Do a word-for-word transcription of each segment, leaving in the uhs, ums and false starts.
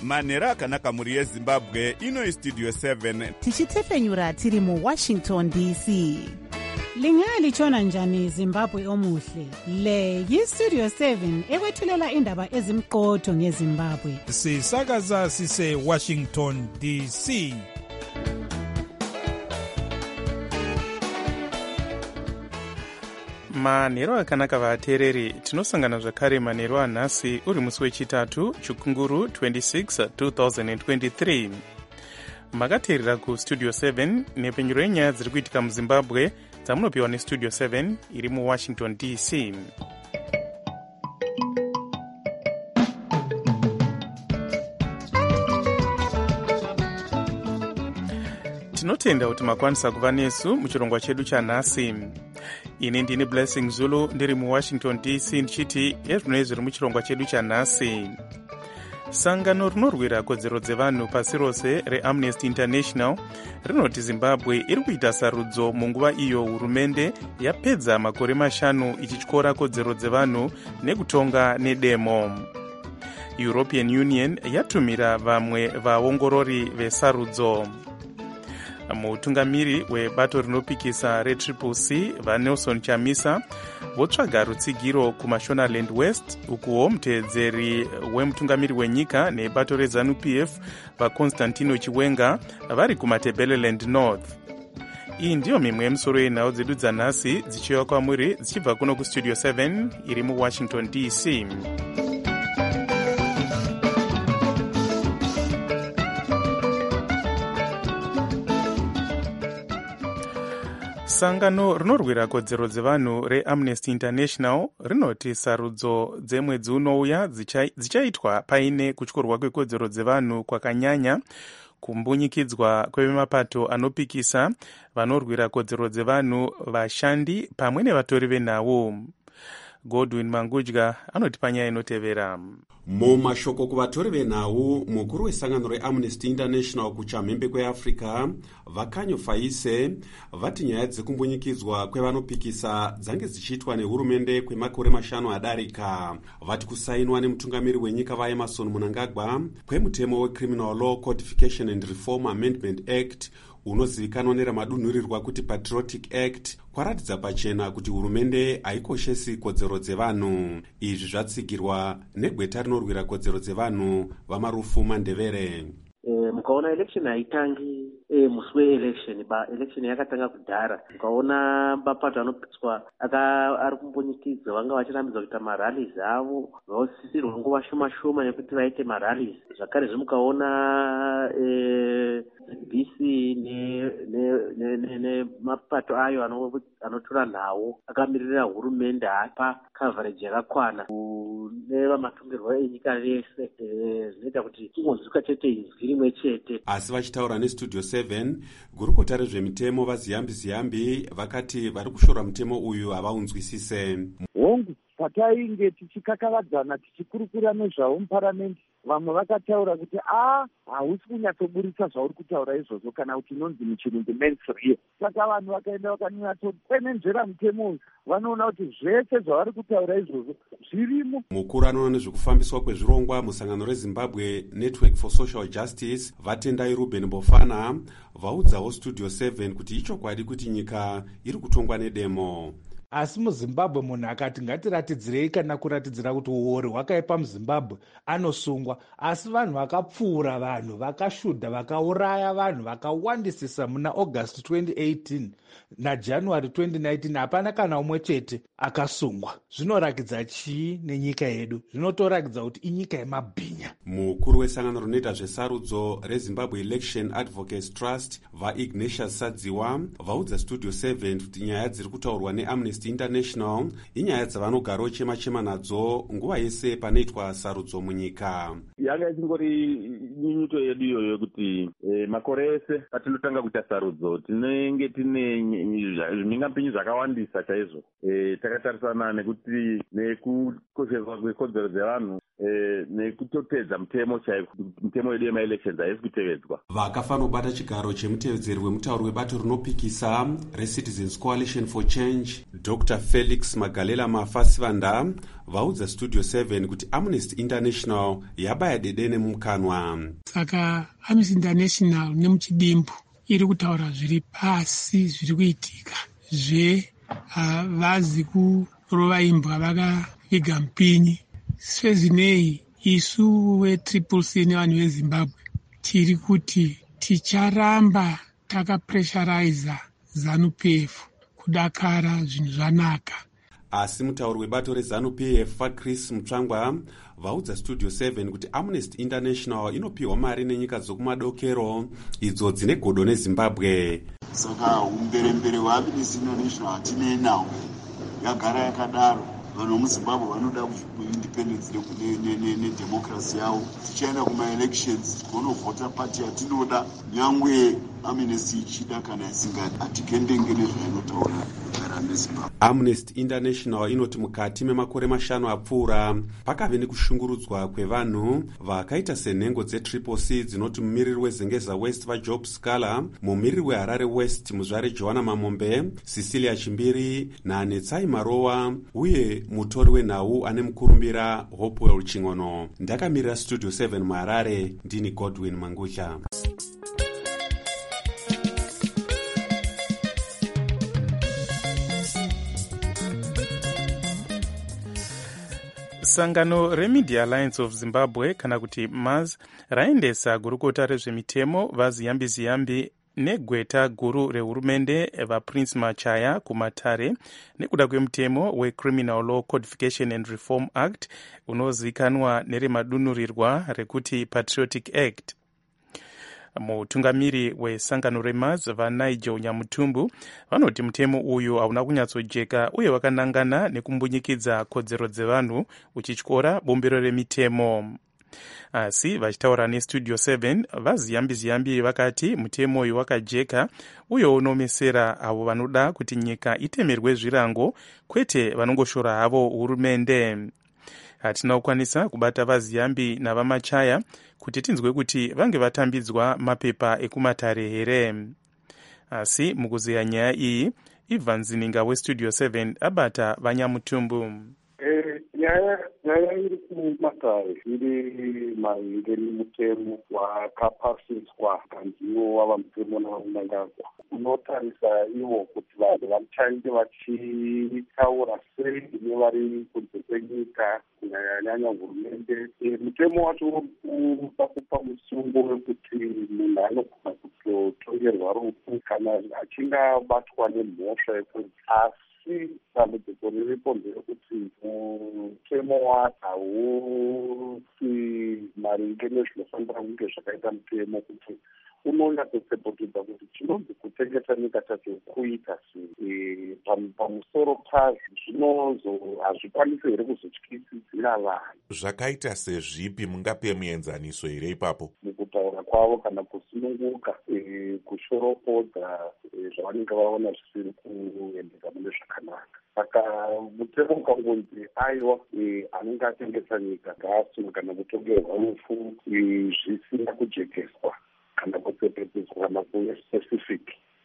manhero akanaka mhuri yezimbabwe. Ino Studio seven tichitefenyura tiri mu Washington D C. Lingalitshona njani Zimbabwe omuhle? Le yi-Studio seven ekwethulela indaba ezimqotho ngeZimbabwe. Sisakaza sise Washington D C. manhero akanaka vateereri, tinosangana zvakare manhero anhasi uri musi wechitatu chikunguru twenty-six twenty twenty-three. makateerera kustudio seven nepenyuro yenyaya dziri kuitika muzimbabwe dzamunopiwa nestudio seven iri muwashington D C. tinotenda kuti makwanisa kuva nesu muchirongwa chedu chanhasi. ini ndini Blessing Zulu ndiri muwashington D C ndichiti ezvinoi zviri muchirongwa chedu chanhasi. sangano rinorwira kodzero dzevanhu pasi rose reamnesty international rinoti zimbabwe iri kuita sarudzo munguva iyo hurumende yapedza makore mashanu ichityora kodzero dzevanhu nekutonga nedemo. European Union yatumira vamwe vaongorori vesarudzo. mutungamiri webato rinopikisa retriple C vaNelson Chamisa votsvaga rutsigiro kumashonaland west, ukuwo muteedzeri wemutungamiri wenyika nebato reZANU P F vaConstantino Chiwenga vari kumatebeleland north. iyi ndiyo mimwe yemusoro yenhau dzedu dzanhasi dzichiuya kwamuri dzichibva kuno kustudio seven iri muwashington D C. sangano rinorwira kodzero dzevanhu reamnesty international rinoti sarudzo dzemwedzi unouya dzichaitwa paine kutyorwa kwekodzero dzevanhu kwakanyanya, kumbunyikidzwa kwemapato anopikisa vanorwira kodzero dzevanhu, vashandi pamwe nevatori venhau. Godwin Mangudya anoti panyaya inotevera. mumashoko kuvatori venhau, mukuru wesangano reamnesty international kuchamhembe kweafrica vakanyo faise vati nyaya dzekumbunyikidzwa kwevanopikisa dzange dzichiitwa nehurumende kwemakore mashanu adarika. vati kusainwa nemutungamiri wenyika vaEmerson Mnangagwa kwemutemo wecriminal law codification and reform amendment act unozivikanwa neramadunhurirwa kuti patriotic act kwaratidza pachena kuti hurumende haikoshesi kodzero dzevanhu. izvi zvatsigirwa negweta rinorwira kodzero dzevanhu vamarufu Mandevere. E, mukaona election haitangi e, musi weelection ba election yakatanga kudhara. mukaona mapato anopitswa ari kumbonyikidza vanga vachirambidza kuita marallies avo vausisirwa nguva shoma shoma nekuti vaite marallies. zvakare zvimukaona e, B C nemapato ayo anotora nhau akamirira hurumende hapa coverage yakakwana nevamatongerwa enyika rese. zvinoita kuti kungonzwika chete izwi rimwe chete. asi vachitaura nestudio seven, gurukota rezvemitemo vaziyambi ziyambi vakati vari kushora mutemo uyu havaunzwisise. hongu patainge tichikakavadzana tichikurukura nezvavo muparamende, vamwe vakataura kuti a hausi kunyatsoburitsa zvauri kutaura izvozvo kana kuti inonzi muchirungu mainstream. saka vanhu vakaenda vakanyatsopenenzvera mutemo uyu vanoona kuti zvese zvavari kutaura izvozvo zvirimo. mukuru anoona nezvekufambiswa kwezvirongwa musangano reZimbabwe Network for Social Justice vatendai Ruben Bofana vaudzawo studio seven kuti ichokwadi kuti nyika iri kutongwa nedemo. asi muzimbabwe munhu akati ngatiratidzirei kana kuratidzira kuti uori hwakaipa muzimbabwe anosungwa. asi vanhu vakapfuura, vanhu vakashudha, vakauraya vanhu vakawandisisa muna august twenty eighteen najanuary twenty nineteen hapana kana umwe chete akasungwa. zvinorakidza chii nenyika yedu? zvinotorakidza kuti inyika yemabhinya. mukuru wesangano rinoita zvesarudzo reZimbabwe Election Advocates Trust vaIgnatius Sadziwa vaudza studio seven kuti nyaya dziri kutaurwa neamnesty international inyaya dzavanogaro chema chema nadzo nguva yese panoitwa sarudzo munyika. yanga ichingori nyunyuto yedu iyoyo kuti e, makore ese patinotanga kuita sarudzo tinenge tine zvimingapinyu zvakawandisa chaizvo. e, takatarisana nekuti nekukosheswa kwekodzero dzevanhu e, nekutopedza mutemo chaiko, mutemo yedu yemaelections haisi kutevedzwa. vakafanobata chigaro chemutevedzeri wemutauri webato rinopikisa reCitizens Coalition for Change dr Felix Magalela Mafasivanda vaudza Studio seven kuti Amnesty International yabaya dedene mumukanwa. Saka Amnesty International nemuchidimbu iri kutaura zviri pasi zviri kuitika zve uh, vazi kurova imbwa vakaviga mupinyi. Sezvinei isu wetriple C nevanhu veZimbabwe tiri kuti ticharamba takapressuriza ZANU-P F kudakara zvinhu zvanaka. Asi mutauri webato reZANU-P F vaChris Mutsvangwa vaudza Studio seven kuti Amnesty International inopiwa mari nenyika dzokumadokero idzo dzine godo neZimbabwe. Saka umberembere hweAmnesty International hatinei nawo, yagara yakadaro. Vanhu vemuZimbabwe vanoda independence nedemocracy yavo. Tichaenda kuma-elections kunovhota pati yatinoda, nyangwe Amnesty ichida kana isingadi, hatikendenge nezvainotaura kugara neZimbabwe. Amnesty International inoti mukati memakore mashanu apfuura pakave nekushungurudzwa kwevanhu vakaita senhengo dzetriple C dzinoti mumiriri weZengeza West vaJob Scala, mumiriri weHarare West muzvare Joanna Mamombe, Cecilia Chimbiri naNetsai Marowa uye mutori wenhau ane mukurumbira Hopewell Chingono. Ndakamirira Studio seven muHarare, ndini Godwin Mangusha. Sangano reMedia Alliance of Zimbabwe kana kuti M A Z raendesa gurukota rezvemitemo vaZiyambi Ziyambi negweta guru rehurumende vaPrince Machaya kumatare nekuda kwemutemo weCriminal Law Codification and Reform Act unozikanwa neremadunurirwa rekuti Patriotic Act. Mutungamiri wesangano reM A Z vaNigel Nyamutumbu vanoti mutemo uyu hauna kunyatsojeka uye wakanangana nekumbundikidza kodzero dzevanhu uchityora bombero remitemo. Asi vachitaura neStudio seven vaZiyambi Ziyambi vakati mutemo uyu wakajeka uye unomesera avo vanoda kuti nyika itemerwe zvirango kwete vanongoshora havo hurumende. Hatina kukwanisa kubata vaZiyambi navaMachaya kuti tinzwe kuti vange vatambidzwa mapepa ekumatare here. Asi mukuzeya nyaya iyi Ivan Zininga weStudio seven abata vaNyamutumbu. Eh, nyaya nyaya iri kumatare iri maringe nemutemo wakapasiswa kanziwo wava mutemo naunangagwa. Unotarisa iwo kuti vanhu vachange vachitaura sei nevari kunze kwenyika kunyanyanya hurumende. Mutemo wacho unoda kupa musungo wekuti munhu anogona kutotongerwa rufu kana achinge abatwa nemhosva yekunzi. Asi dambudziko riripo nderekuti mutemo wacho hausi maringe nezvinofanira kunge zvakaita mutemo, kuti unonyatsopepotedza kuti chinonzi kutengesa nyika chacho kuita sei. Pamusoro pazvo zvinozo hazvikwanisi here kuzotyisidzira vanhu. Zvakaita sezvipi? Mungape muenzaniso here ipapo? Mukutaura kwavo kana kusununguka, kushoropodza zvavanenge vaona zvisiri kuendeka mune zvakanaka. Saka mutemo ukangonzi aiwa anenge atengesa nyika ngaasungwe kana kutongerwa rufu zvisina kujekeswa kana kupepedzeswa kana kuve specific,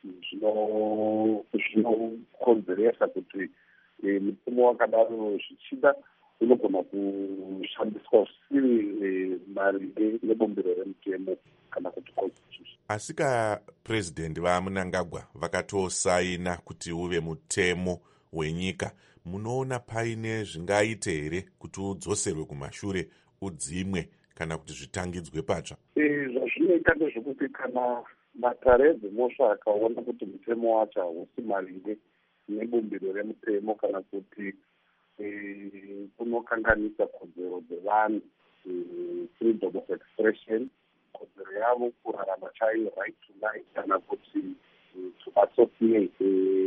zvinokonzeresa kuti mutemo wakadaro zvichida unogona kushandiswa zvisiri maringe nebombero remutemo kana kuti constitution. Asika president vaMnangagwa vakatosaina kuti uve mutemo wenyika, munoona paine zvingaite here kuti udzoserwe kumashure udzimwe kana kuti zvitangidzwe patsva? Zvazvinoita ndezvekuti kana matare edzimhosva akaona kuti mutemo wacho hausi maringe nebumbiro remutemo kana kuti kunokanganisa kodzero dzevanhu, freedom of expression, kodzero yavo kurarama chaiyo, right to life, kana kuti to associate,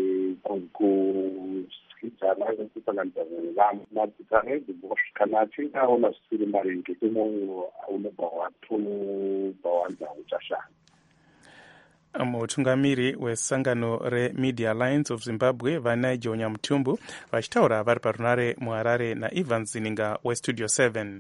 kusikidzana nekusanganisa nevanhu. Matare edzimhosva kana achinge aona zvisiri maringe mutemo unobva watobva wanza uchashanda. Mutungamiri wesangano reMedia Alliance of Zimbabwe vaNigel Nyamutumbu vachitaura vari parunare muHarare naIvan Zininga weStudio seven.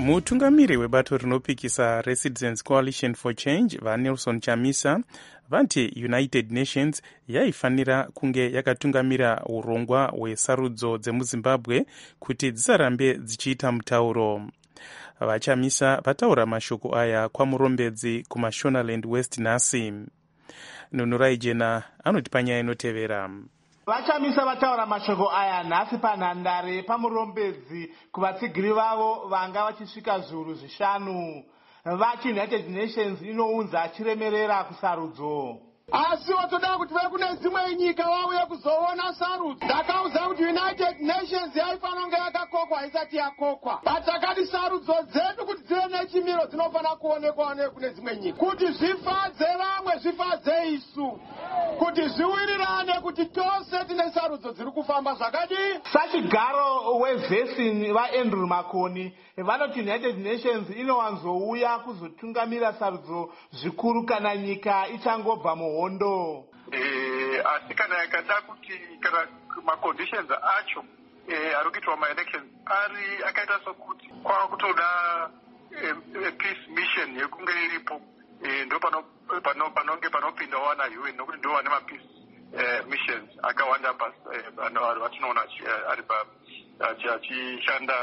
mutungamiri webato rinopikisa Residents Coalition for Change vaNelson Chamisa vanti United Nations yaifanira kunge yakatungamira urongwa hwesarudzo dzemuzimbabwe kuti dzisarambe dzichiita mutauro. VaChamisa vataura mashoko aya kwamurombedzi kumashonaland west nhasi. Nunurai Jena anoti panyaya inotevera. VaChamisa vataura mashoko aya nhasi panhandare pamurombedzi kuvatsigiri vavo vanga vachisvika zviuru zvishanu. Vati United Nations inounza achiremerera kusarudzo. Asi watoda kuti vekune dzimwe nyika vauye kuzoona sarudzo. Ndakauza kuti United Nations yaifanonge yakakokwa isati yakokwa. Patakati sarudzo dzedu kuti dzive nechimiro dzinofana kuonekwa nekune dzimwe nyika. Kuti zvifadze vamwe zvifadze isu. Kuti zviwirirane kuti tose tine sarudzo dziri kufamba zvakadi. Sachigaro wevhesin vaAndrew Makoni vanoti United Nations inowanzouya kuzotungamira sarudzo zvikuru kana nyika ichangobva muhondo. Eh, asi kana yakada kuti kana maconditions acho eh ari kuitwa ma-elections ari akaita sokuti kwakutoda eh, peace mission yekunge iripo eh, ndo pano pano panonge panopinda wana U N nokuti ndo wane ma-peace eh, missions akawanda basi eh, vatinoona ari pa achishanda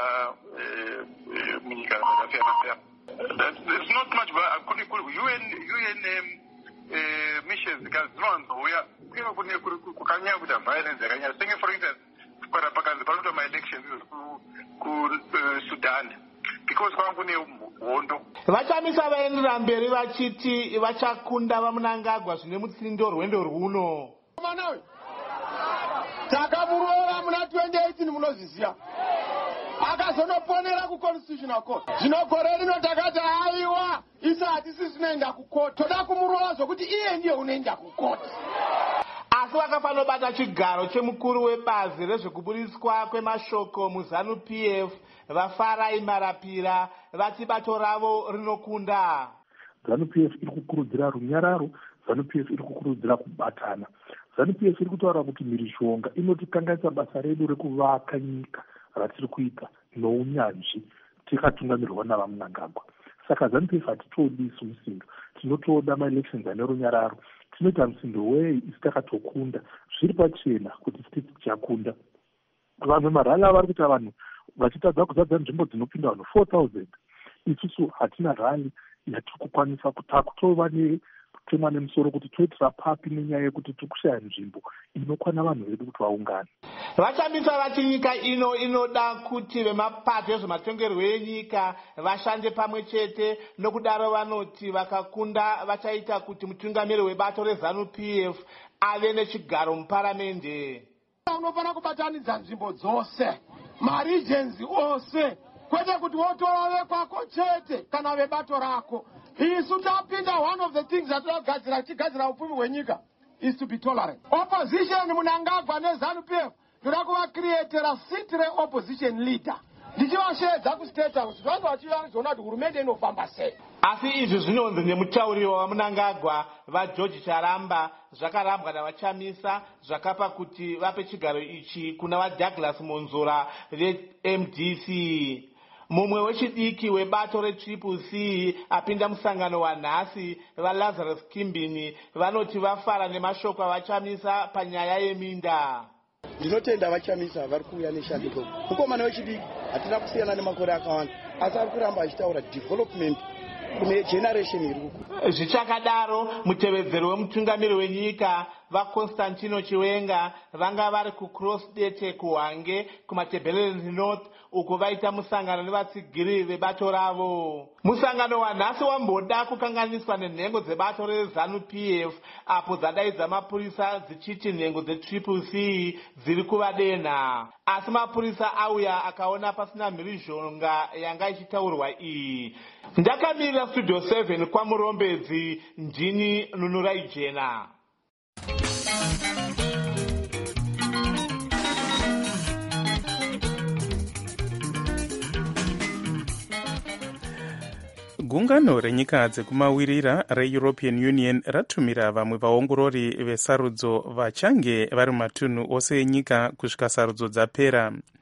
munyika dzakasiyana-siyana. There's not much but U N U N um, uh, missions dzinowanzouya kuiva kune kukanyanya kuita violence yakanyanya senge for instance kwara pakanzi panoita ma-elections kuSudan because kwanga kune hondo. VaChamisa vaenderera mberi vachiti vachakunda vaMnangagwa zvine mutsindo rwendo rwuno. Manawe takamurova muna twenty eighteen munozviziva akazonoponera kuconstitutional court. Zvino gore rino takati aiwa isi hatisi zvinoenda kucourt toda kumurova zvokuti iye ndiye unoenda kucourt. Asi vakafanobata chigaro chemukuru webazi rezvekuburiswa kwemashoko muZANU P F vaFarai Marapira vati bato ravo rinokunda. ZANU P F iri kukurudzira runyararo, ZANU P F iri kukurudzira kubatana. ZANU P F iri kutaura kuti mhirizhonga inotikanganisa basa redu rekuvaka nyika ratiri kuita nounyanzvi tikatungamirwa navaMnangagwa. Saka ZANU P F hatitodi isu musindo, tinotoda ma-elections ane runyararo. Tinoita musindo wei isi takatokunda zviri pachena kuti state tichakunda. Vanhu marali vari kuita vanhu vachitadza kuzadza nzvimbo dzinopinda vanhu four thousand. Isusu hatina rali yatiri kukwanisa kutova kutemwa nemusoro kuti toitira papi nenyaya yekuti tiri kushaya nzvimbo inokwana vanhu vedu kuti vaungane. VaChamisa vati nyika ino inoda kuti vemapato ezvematongerwo enyika vashande pamwe chete, nokudaro vanoti vakakunda vachaita kuti mutungamiri webato reZANU P F ave nechigaro muparamende. Unofana kubatanidza nzvimbo dzose, ma-regions ose, kwete kuti wotora vekwako chete kana vebato rako. Isu tapinda, one of the things that tinogadzira tigadzira upfumi hwenyika is to be tolerant. Opposition Mnangagwa neZANU P F ndoda kuvacreatera seat re-opposition leader. Ndichivashedza kustate house vanhu vachizoona kuti hurumende inofamba sei. Asi izvi zvinonzi nemutauri waMnangagwa vaGeorge Charamba zvakarambwa navaChamisa zvakapa kuti vape chigaro ichi kuna vaDouglas Monzora veM D C. Mumwe wechidiki webato reTriple C apinda musangano wanhasi vaLazarus Kimbini vanoti vafara nemashoko avaChamisa panyaya yeminda. Ndinotenda vaChamisa vari kuuya neshandiko. Mukomana wechidiki hatina kusiyana nemakore akawanda, asi ari kuramba achitaura development kune generation iri kuku. Zvichakadaro mutevedzeri wemutungamiri wenyika vaConstantino Chiwenga vanga vari kuCross Dete kuHwange kumaTebeleland North uko vaita musangano nevatsigiri vebato ravo. Musangano wanhasi wamboda kukanganiswa nenhengo dzebato reZANU P F apo dzadaidza mapurisa dzichiti nhengo dzeTriple C dziri kuvadenha. Asi mapurisa auya akaona pasina mhirizhonga yanga ichitaurwa iyi. Ndakamirira Studio seven kwamurombedzi, ndini Nunurai Jena. Gungano renyika dzekumawirira reEuropean Union ratumira vamwe vaongorori vesarudzo vachange vari matunhu ose enyika kusvika sarudzo dzapera.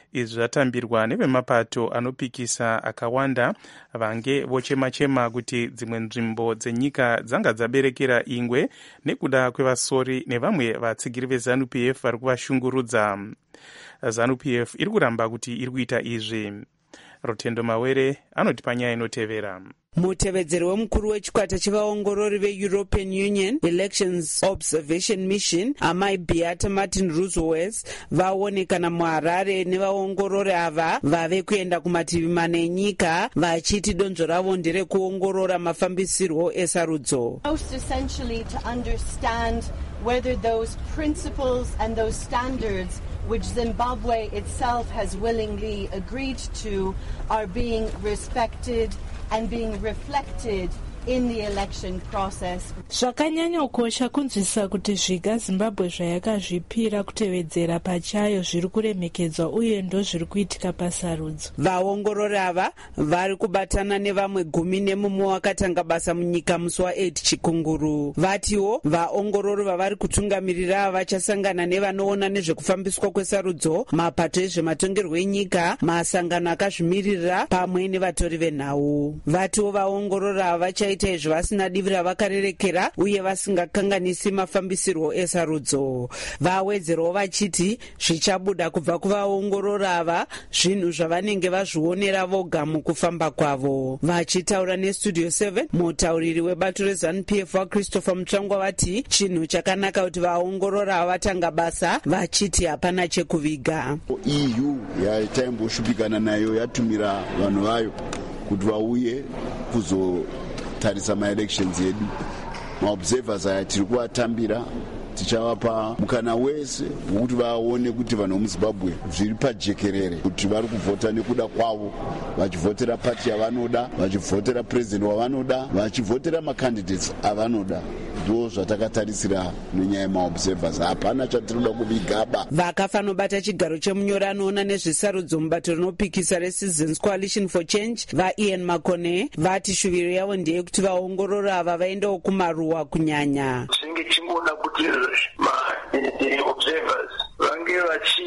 izvi zvatambirwa nevemapato anopikisa akawanda vange vochema-chema kuti dzimwe nzvimbo dzenyika dzanga dzaberekera ingwe nekuda kwevasori nevamwe vatsigiri vezanu P F vari kuvashungurudza. zanu P F iri kuramba kuti iri kuita izvi. Rotendo Mawere anoti panyaya inotevera. Mutevedzeri wemukuru wechikwata chevaongorori veEuropean Union Elections Observation Mission amai Beata Martin Russowers vaonekana muHarare nevaongorori ava vave kuenda kumativi mana enyika vachiti donzvo ravo nderekuongorora mafambisirwo esarudzo. Most essentially to understand whether those principles and those standards which Zimbabwe itself has willingly agreed to are being respected and being reflected in the election process. Zvakanyanya kukosha kunzwisisa kuti zviga Zimbabwe zvayakazvipira kutevedzera pachayo zviri kuremekedzwa uye ndo zviri kuitika pasarudzo. Vaongorori ava vari kubatana nevamwe gumi nemumwe wakatanga basa munyika musi wa8 Chikunguru. Vatiwo vaongorori vavari kutungamirira vachasangana nevanoona nezvekufambiswa kwesarudzo, mapato ezvematongerwo enyika, masangano akazvimirira pamwe nevatori venhau. Vatiwo vaongorori ava vachaita izvi vasina divi ravakarerekera uye vasingakanganisi mafambisirwo esarudzo. Vawedzerawo vachiti zvichabuda kubva kuvaongorori ava zvinhu zvavanenge vazvionera voga mukufamba kwavo. Vachitaura nestudio seven, mutauriri webato rezanu P F waChristopher Mutsvangwa vati chinhu chakanaka kuti vaongorori ava vatanga basa, vachiti hapana chekuviga. E U yataimbosvupikana nayo yatumira vanhu vayo kuti vauye kuzotarisa maelections edu. Maobservers aya tiri kuvatambira, tichavapa mukana wese wekuti vaone kuti vanhu vemuZimbabwe zviri pajekerere kuti vari kuvhota nekuda kwavo, vachivhotera pati yavanoda, vachivhotera president wavanoda, vachivhotera macandidates avanoda. Ndo zvatakatarisira nenyaya yemaobservers. Hapana chatinoda kuvigaba. Vakafanobata chigaro chemunyori anoona nezvesarudzo mubato rinopikisa reCitizens Coalition for Change vaIan Makone vati shuviro yavo ndeyekuti vaongorori ava vaendawo kumaruwa kunyanya. Chinge chingoda kuti maobservers vange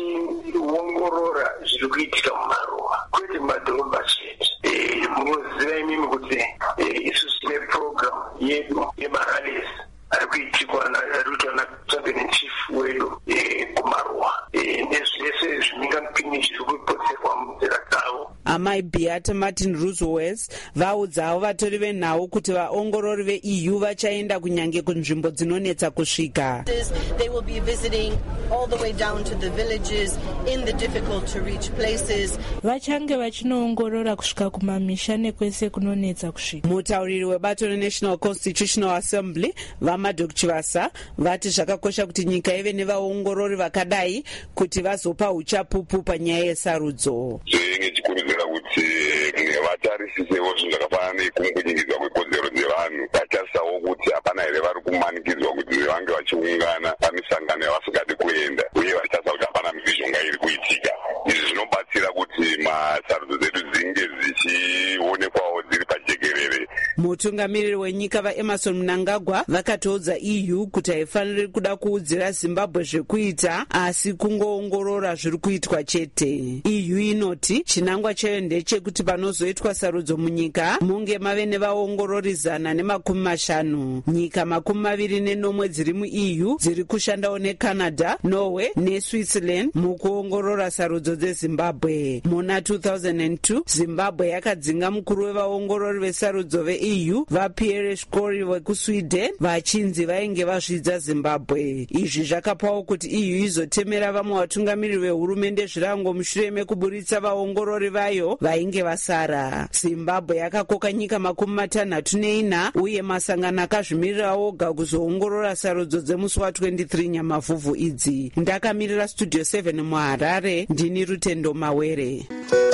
vachiongorora zviri kuitika mumaruwa kwete mumadhorobha chete. Munoziva imimi kuti isusu tine program yedu yemarallies ari kuitikwa naChampion in Chief wedu kumaruwa nezvese zvimingamupini zviri kupoterwa munzira dzavo. Amai Beata Martin Russowers vaudzawo vatori venhau kuti vaongorori veE U vachaenda kunyange kunzvimbo dzinonetsa kusvika. They will be visiting all the way down to the villages in the difficult to reach places. Vachange vachinoongorora kusvika kumamisha nekwese kunonetsa kusvika. Mutauriri webato reNational Constitutional Assembly vaMadok Chivasa vati zvakakosha kuti nyika ive nevaongorori vakadai kuti vazopa uchapupu panyaya yesarudzo. Zvingechikurudzira kuti vatarisisewo zvinhu zvakafanana nekumbunyikidza kwekodzero dzevanhu, vatarisawo kuti hapana here vari kumanikidzwa kuti vange vachiungana pamisangano yavasingadi kuenda, uye vachitarisa kuti hapana mhirizhonga iri kuitika. Izvi zvinobatsira kuti masarudzo dzedu dzinge dzichionekwawo dziri pajekerere. Mutungamiriri wenyika vaEmerson Mnangagwa vakatoudza E U kuti haifaniri kuda kuudzira Zimbabwe zvekuita asi kungoongorora zviri kuitwa chete. E U inoti chinangwa chayo ndechekuti panozoitwa sarudzo munyika munge mave nevaongorori zana nemakumi mashanu. Nyika makumi maviri nenomwe dziri muE U dziri kushandawo neCanada, Norway neSwitzerland mukuongorora sarudzo dzeZimbabwe. Muna two thousand two Zimbabwe yakadzinga mukuru wevaongorori vesarudzo veE U vaPierre Shkori vekuSweden vachinzi vainge vazvidza Zimbabwe. Izvi zvakapawo kuti E U izotemera vamwe vatungamiriri vehurumende zvirango mushure mekuburitsa vaongorori vayo vainge vasara. Zimbabwe yakakoka nyika makumi matanhatu neina uye masangano akazvimirira oga kuzoongorora sarudzo dzemusi wa23 Nyamavhuvhu idzi. Ndakamirira Studio seven muHarare, ndini Rutendo Mawere.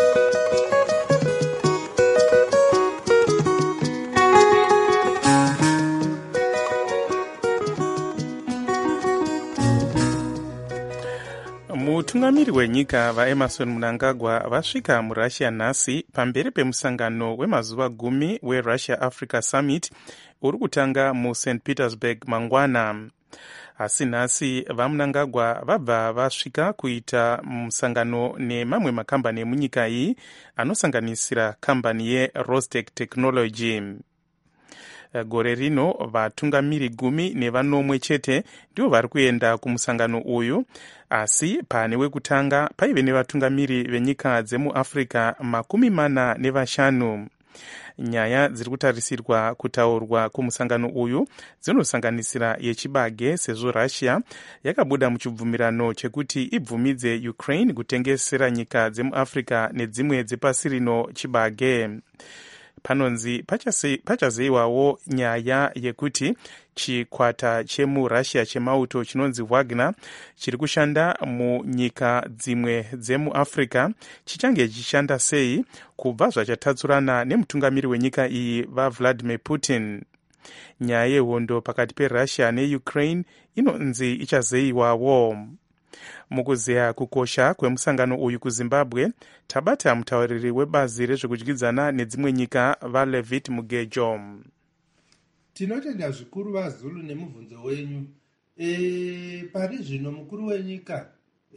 Mutungamiri wenyika vaEmerson Mnangagwa vasvika muRussia nhasi pamberi pemusangano wemazuva gumi weRussia Africa Summit uri kutanga muSaint Petersburg mangwana. asi nhasi vamunangagwa vabva vasvika kuita musangano nemamwe makambani emunyika iyi anosanganisira kambani yerostec technology. Gore rino vatungamiri gumi nevanomwe chete ndivo vari kuenda kumusangano uyu, asi pane wekutanga paive nevatungamiri venyika dzemuafrica makumi mana nevashanu. Nyaya dziri kutarisirwa kutaurwa kumusangano uyu dzinosanganisira yechibage, sezvo Russia yakabuda muchibvumirano chekuti ibvumidze Ukraine kutengesera nyika dzemuafrica nedzimwe dzepasi rino chibage. Panonzi pachazoiwawo nyaya yekuti chikwata chemurussia chemauto chinonzi Wagner chiri kushanda munyika dzimwe dzemuafrica chichange chichishanda sei kubva zvachatatsurana nemutungamiri wenyika iyi vaVladimir Putin. Nyaya yehondo pakati peRussia neUkraine inonzi ichazoiwawo. Mukuzeya kukosha kwemusangano uyu kuZimbabwe, tabata mutauriri webazi rezvekudyidzana nedzimwe nyika vaLevit Mugejo. Tinotenda zvikuru vaZulu nemubvunzo wenyu. E, pari zvino mukuru wenyika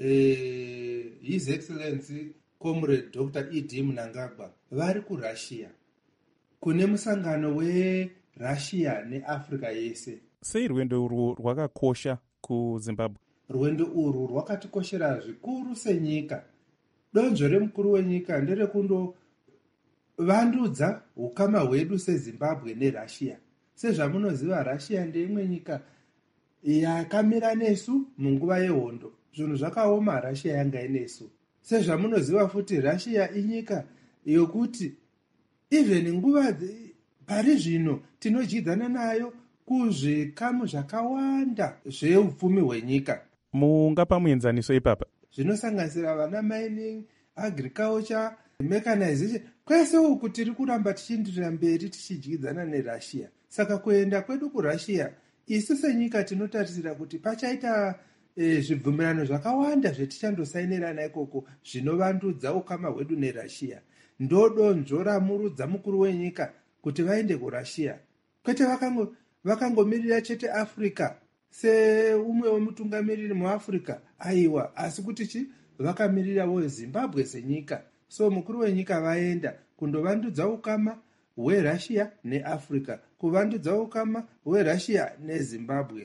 e, His Excellency Comrade Doctor E D Mnangagwa vari kuRussia kune musangano weRussia neAfrica yese. Sei rwendo urwu rwakakosha kuZimbabwe? Rwendo urwu rwakatikoshera zvikuru senyika. Donzvo remukuru wenyika nderekundo vandudza ukama hwedu seZimbabwe neRussia. Sezvamunoziva Russia ndeimwe nyika yakamira nesu munguva yehondo. Zvinhu zvakaoma Russia yanga inesu. Sezvamunoziva futi Russia inyika yokuti even nguva pari zvino tinodyidzana nayo kuzvikamu zvakawanda zveupfumi hwenyika. Mungapa muenzaniso ipapa? Zvinosanganisira vana mining, agriculture, mechanization. Kwese uku tiri kuramba tichienderera mberi tichidyidzana neRussia. Saka kuenda kwedu kuRussia, isu senyika tinotarisira kuti pachaita e, zvibvumirano zvakawanda zvetichandosainirana ikoko zvinovandudza ukama hwedu neRussia. Ndodonzvo ramurudza mukuru wenyika kuti vaende kuRussia. Kwete vakango vakangomirira chete Africa seumwe wemutungamiriri muAfrica, aiwa, asi kuti chi vakamirirawo Zimbabwe senyika. So mukuru wenyika vaenda kundovandudza ukama hweRussia neAfrica, kuvandudza ukama hweRussia neZimbabwe.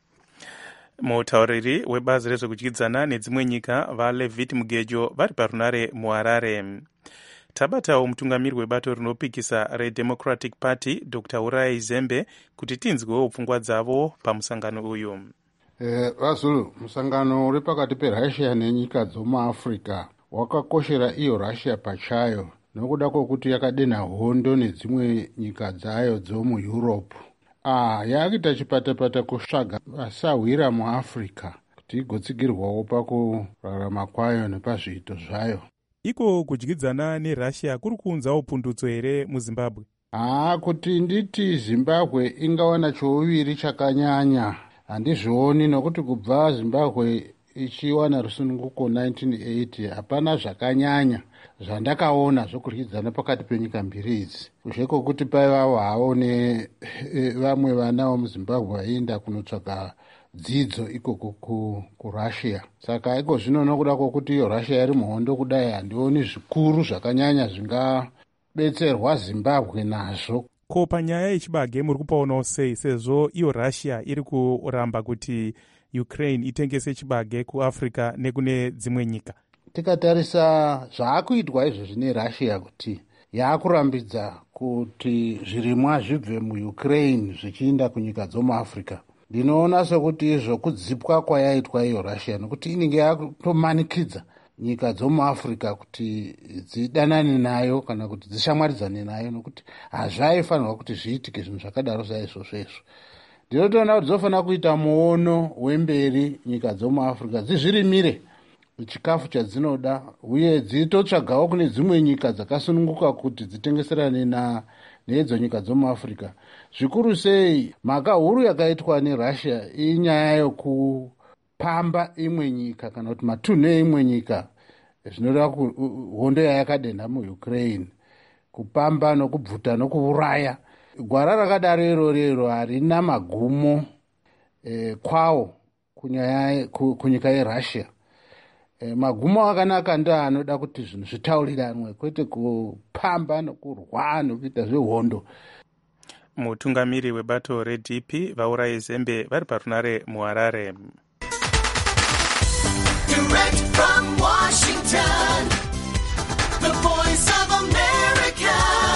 Mutauriri webazi rezvekudyidzana nedzimwe nyika vaLevit Mugejo vari parunare muHarare. Tabatawo mutungamiri webato rinopikisa reDemocratic Party Doctor Urai Zembe kuti tinzwewo pfungwa dzavo pamusangano uyu. Eh, vaZulu, musangano uri pakati peRussia nenyika dzomuAfrica wakakoshera iyo Russia pachayo nokuda kwokuti yakadenha hondo nedzimwe nyika dzayo dzomuEurope. Ah, yakuita chipatapata kusvaga vasahwira muAfrica kuti igotsigirwawo pakurarama kwayo nepazviito zvayo. Iko kudyidzana neRussia kuri kuunzawo pundutso here muZimbabwe? Ah, kuti nditi Zimbabwe ingawana chouviri chakanyanya handizvioni, nokuti kubva Zimbabwe ichiwana rusununguko nineteen eighty hapana zvakanyanya zvandakaona zvokudyidzana pakati penyika mbiri idzi. Zveko kuti paivawo havo nevamwe vana vemuZimbabwe vaienda kunotsvaga dzidzo ikoko kuRussia. Saka iko zvino nokuda kwokuti iyo Russia iri muhondo kudai handioni zvikuru zvakanyanya zvingabetserwa Zimbabwe nazvo. Ko panyaya yechibage muri kupaonawo sei, sezvo iyo Russia iri kuramba kuti Ukraine itengese chibage kuAfrica nekune dzimwe nyika? Tikatarisa zvaakuitwa izvozvi neRussia kuti yaakurambidza kuti zvirimwa zvibve muUkraine zvichienda kunyika dzomuAfrica, ndinoona sekuti izvo kudzipwa kwayaitwa iyo Russia, nokuti inenge yakutomanikidza nyika dzomuAfrica kuti dzidanane nayo kana kuti dzishamwaridzane nayo, nokuti hazvaifanirwa kuti zviitike zvinhu zvakadaro saizvozvo izvo. Ndinotoona kuti dzofanira kuita muono wemberi nyika dzomuAfrica dzizvirimire chikafu chadzinoda uye dzitotsvagawo kune dzimwe nyika dzakasununguka kuti dzitengeserane na nedzo nyika dzomuAfrica. Zvikuru sei mhaka huru yakaitwa neRussia inyaya yokupamba imwe nyika kana kuti matunhu eimwe nyika zvinoda hondo yayakadenha muUkraine, kupamba nokubvuta nokuuraya. Gwara rakadaro irorero harina magumo e, kwawo kunyaya kunyika yerussia. E, magumo akanaka ndo anoda kuti zvinhu zvitauriranwe kwete kupamba nokurwa nokuita zvehondo. Mutungamiri webato redp vaurayi zembe vari parunare muharare. Direct from Washington, the voice of America,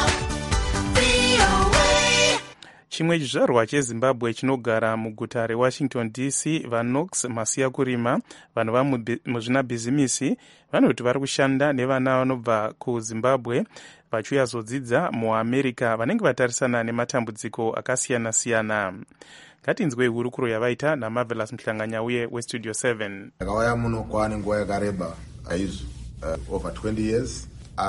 V O A. Chimwe chizvarwa chezimbabwe chinogara muguta rewashington D C, vaKnox Masiya Kurima, vanhu vamuzvinabhizimisi vanoti vari kushanda nevana vanobva kuzimbabwe vachiuyazodzidza muamerica vanenge vatarisana nematambudziko akasiyana-siyana. Ngatinzwei hurukuro yavaita naMarvelous Mhlanganyauye westudio seven. Ndakauya muno kwane nguva yakareba aizvo uh, over twenty years,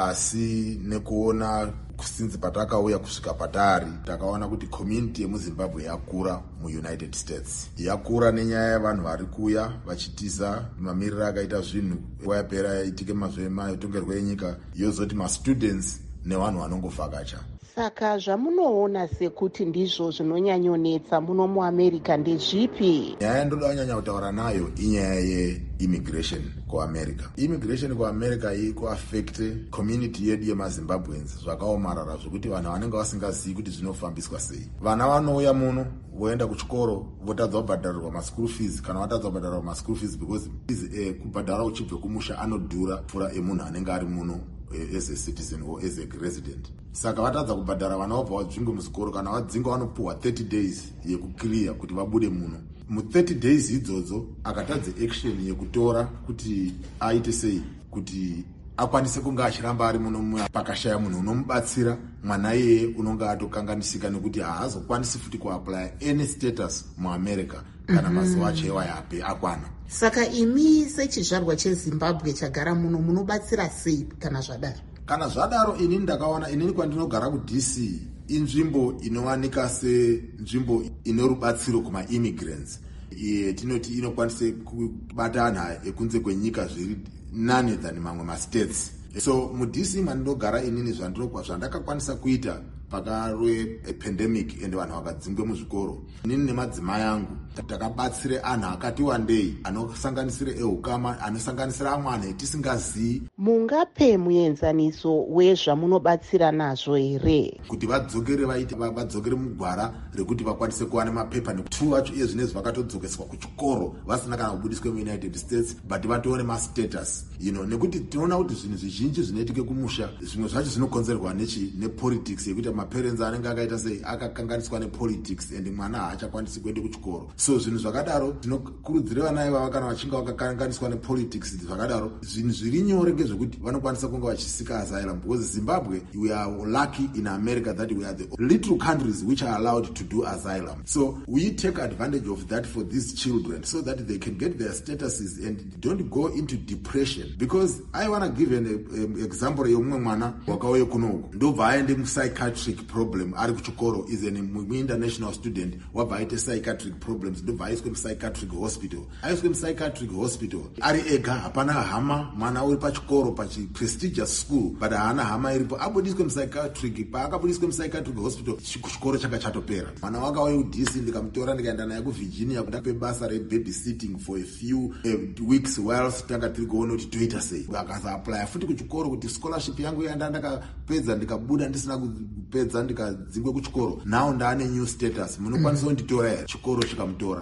asi nekuona kusinzi patakauya kusvika patari takaona kuti community yemuzimbabwe yakura muunited states, yakura nenyaya yavanhu vari kuuya vachitiza mamiriro akaita zvinhu. Nguva yapera yaitike matongerwo enyika yozoti mastudents nevanhu vanongovhakacha. Saka zvamunoona sekuti ndizvo zvinonyanyonetsa muno muamerica ndezvipi? Nyaya yandoda kunyanya kutaura nayo inyaya yeimmigration kuamerica. Immigration kuamerica iri kuafekte community yedu yemazimbabweans zvakaomarara zvokuti vanhu vanenge vasingazivi kuti zvinofambiswa sei. Vana vanouya muno voenda kuchikoro votadza kubhadharirwa maschool fees, kana vatadza kubhadharirwa maschool fees because eh, kubhadhara uchibve kumusha anodhura pfuura emunhu anenge ari muno as a citizen or as a resident. Saka vatadza kubhadhara vana vabva vadzingwe muzvikoro, kana vadzinga vanopuhwa thirty days yekuclear kuti vabude muno. Mu thirty days idzodzo akatadze action yekutora kuti aite sei kuti akwanise kunga achiramba ari muno pakashaya munhu unomubatsira, mwana iyeye unonga atokanganisika nekuti haazokwanisi futi kuapply any status muamerica kana mm-hmm. mazuva acho ewayape akwana. Saka imi sechizvarwa chezimbabwe chagara muno munobatsira sei kana zvadaro? Kana zvadaro inini ndakaona, inini kwandinogara kuD C inzvimbo inowanika senzvimbo ine rubatsiro kuma-immigrants. Iye tinoti inokwanise kubata anhu ekunze kwenyika zviri nane than mamwe mastates. So muD C mandinogara inini zvandakakwanisa kuita pakarwe pandemic ende vanhu vakadzingwe muzvikoro, inini nemadzimai angu takabatsire anhu akati wandei anosanganisire eukama, anosanganisira amwe anhu etisingazivi. Mungape muenzaniso wezvamunobatsira nazvo here kuti vadzokere vaite vadzokere mugwara rekuti vakwanise kuwana mapepa, nekuti vacho iye zvinezvi vakatodzokeswa kuchikoro vasina kana kubudiswa muunited states but vatoone mastatus, you know, nekuti tinoona kuti zvinhu zvizhinji zvinoitike kumusha zvimwe zvacho zvinokonzerwa nepolitics yekuti maparents anenge akaita sei akakanganiswa nepolitics and mwana haachakwanisi kuende kuchikoro. So zvinhu zvakadaro tinokurudzira vana ivava kana vachinge vakakanganiswa nepolitics zvakadaro, zvinhu zviri nyore ngezvekuti vanokwanisa kunge vachisika asylum, because Zimbabwe, we are lucky in America that we are the little countries which are allowed to do asylum. So we take advantage of that for these children so that they can get their statuses and don't go into depression. Because I want to give an um, example yomwe mwana wakauye kunoku ndobva aende psychiatric problem ari kuchikoro, is an international student wabva aite psychiatric problems ndobva aiswe psychiatric hospital. Aiswe psychiatric hospital ari ega, hapana hama, mwana uri pachikoro pachi prestigious school but haana hama iripo, abudiswe psychiatric. Paakabudiswe psychiatric hospital chikoro chaka chatopera. Mwana wakauye kuD C ndikamutora ndikaenda naye kuVirginia kuti ape basa rebabysitting for a few uh, weeks whilst tanga tiri kuona kuti toita sei. Akasaapplya futi kuchikoro kuti scholarship yangu yanda ndakapedza ndikabuda ndisina kupedza ndikadzingwe kuchikoro, now ndaane new status, munokwanisa kunditora here, chikoro chikamutora.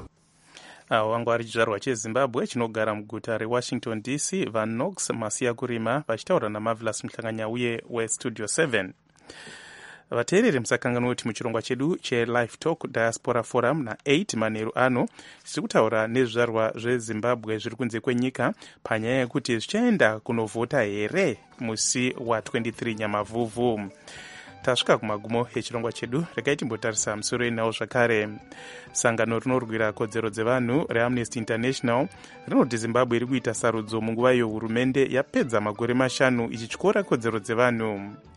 Avo vanga vari chizvarwa chezimbabwe chinogara muguta rewashington D C, vaKnox Masiya Kurima vachitaura naMarvelous Mhlanganyauye westudio seven. Vateereri musakanganwa kuti muchirongwa chedu chelive talk diaspora forum na8 manheru ano tiri kutaura nezvizvarwa zvezimbabwe zviri kunze kwenyika panyaya yekuti zvichaenda kunovhota here musi wa twenty-three Nyamavhuvhu. Tasvika kumagumo echirongwa chedu, regai timbotarisa musoro inawo zvakare. Sangano rinorwira kodzero dzevanhu reAmnesty International rinoti Zimbabwe iri kuita sarudzo munguva iyo hurumende yapedza magore mashanu ichityora kodzero dzevanhu.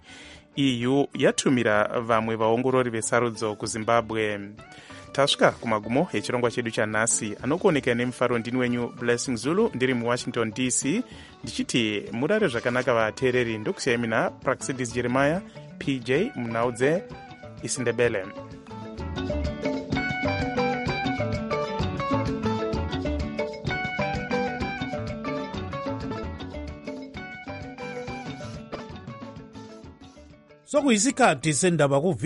E U yatumira vamwe vaongorori vesarudzo kuZimbabwe. Tasvika kumagumo echirongwa chedu chanhasi, anokuoneka nemufaro ndini wenyu Blessing Zulu, ndiri muWashington D C, ndichiti murare zvakanaka vateereri. Ndokusiyai mina Praxidis Jeremiah P J Munaudze Isindebele. sokuyisikhathi sendaba ku